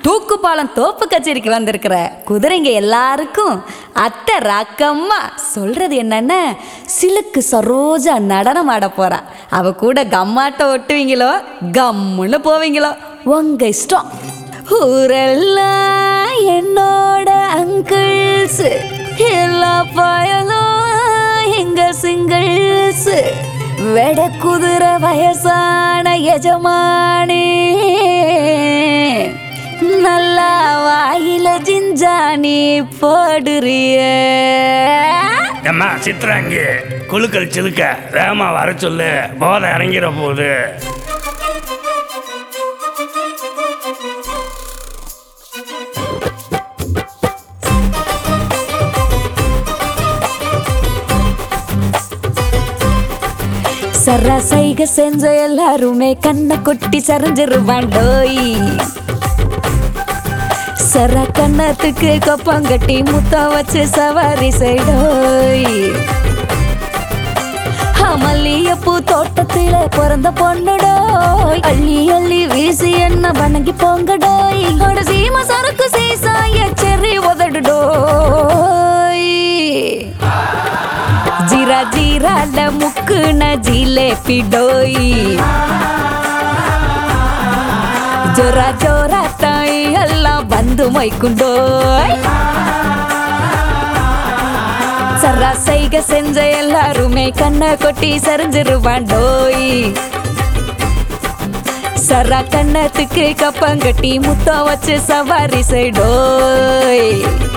தூக்குப்பாலம் தோப்பு கச்சேரிக்கு வந்திருக்கிற குதிரைங்க எல்லாருக்கும் அத்தை ராக்கம்மா சொல்றது என்னன்னா, சிலுக்கு சரோஜா நடனம் ஆட போறா. அவ கூட கம்மாட்ட ஒட்டுவீங்களோ கம்முன்னு போவீங்களோ உங்க இஷ்டம். ஊரெல்லாம் என்னோட அங்கிள்ஸ், எல்லா பயலும் எங்க சிங்கிள்ஸ், வெட குதிரை வயசான எஜமானி, நல்லா வாயில ஜிஞ்சானி போடுறிய. அம்மா சித்ராங்கி, குழுக்கள் சிலுக்க வேகமா வர சொல்லு, போதை இறங்கிற போது. சைக செஞ்ச எல்லாருமே கண்ணை கொட்டி சரிஞ்சிருவாண்டோய். சர கண்ணத்துக்கு கொப்பங்கட்டி முத்த வச்சு சவாரி செய்டோய். மல்லியப்பூ தோட்டத்தில பிறந்த பொண்ணுடோய், அள்ளி அள்ளி வீசி என்ன வணங்கி போங்கடோய். சீம சரக்கு சீசாய செறி உதடுடோய். ஜீரா ஜீரால முக்குன ஜிலேபி டோய். ஜோரா ஜோரா தாய் எல்லாம் வந்து மைக்குண்டோய். சரா சைக செஞ்ச எல்லாருமே கண்ணை கொட்டி சரிஞ்சிருவாண்டோய். சரா கண்ணத்துக்கு கப்பங்கட்டி முத்தம் வச்சு சவாரி செய்டோய்.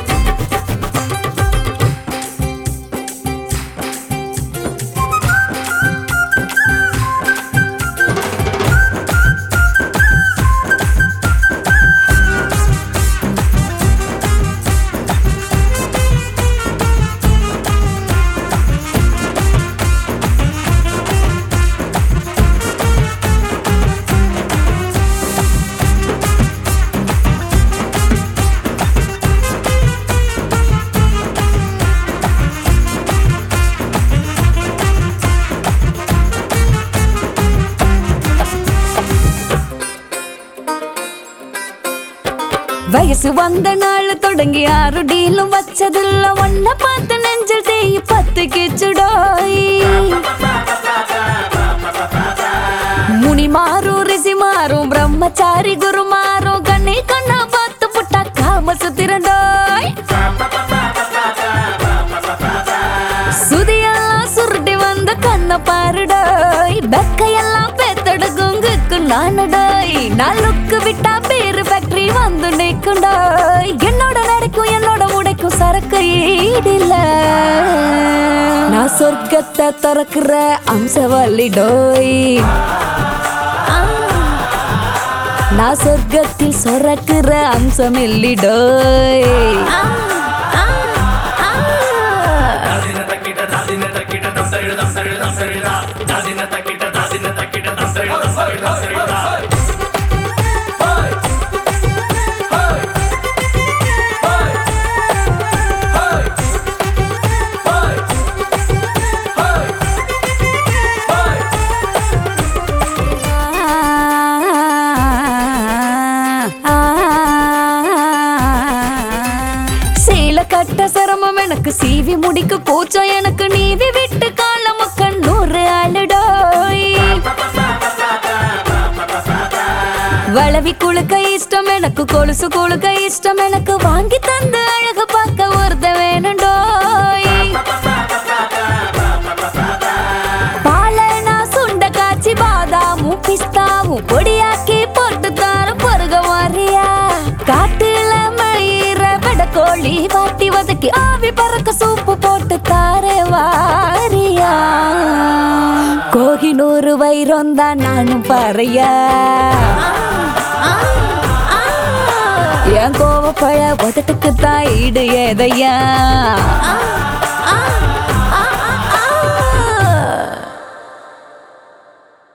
வயசு வந்த நாள் தொடங்கி 6 டீலும் வச்சதில்ல. ஒன்ன பார்த்து நெஞ்சல் தேய் 10 கிச்சுடோய். முனி மாறும் ரிஷி மாறும் பிரம்மச்சாரி குரு மாறும். கண்ணே கண்ணா பார்த்து புட்டா காம சுத்திரண்டோய். சுதியெல்லாம் சுருட்டி வந்த கண்ண பாருடோய். பெக்கையெல்லாம் பேத்தடுக்குங்குக்கு நானுடோய். நாளுக்கு விட்டா பேரு ஃபேக்டரி வந்து நிற்குண்டோய். என்னோட நடைக்கும் என்னோட உடைக்கும் சரக்கு ஈடில்ல. நான் சொர்க்கத்தை திறக்கிற அம்சவல்லிடோய். நான் சொர்க்கத்தில் சொரக்கிற அம்சம் இல்லிடோய். கட்ட சிரமம் எனக்கு, சீவி முடிக்க கூச்சம் எனக்கு, நீவி விட்டு காலம் கண்ணூறு ஆளுடோய். வளவி குழுக்க இஷ்டம் எனக்கு, கொலுசு குழுக்க இஷ்டம் எனக்கு, வாங்கி தந்து அழகு பார்க்க ஒருத்த வேணுண்டோய். பாலனா சுண்ட காய்ச்சி பாதாமும் பிஸ்தாவும் பொடியாக்கி போட்டு தாரம் பொருக வாரியா. காட்டுல மயிர வெட கோழி வாட்டி வதக்கி ஆவி பறக்க சூப்பு போட்டு தாரே வாரியா. கோகினூறு வைரம் தான் நானும் பாறையா. என் கோவப்பழ உதட்டுக்கு தான் ஈடு ஏதையா.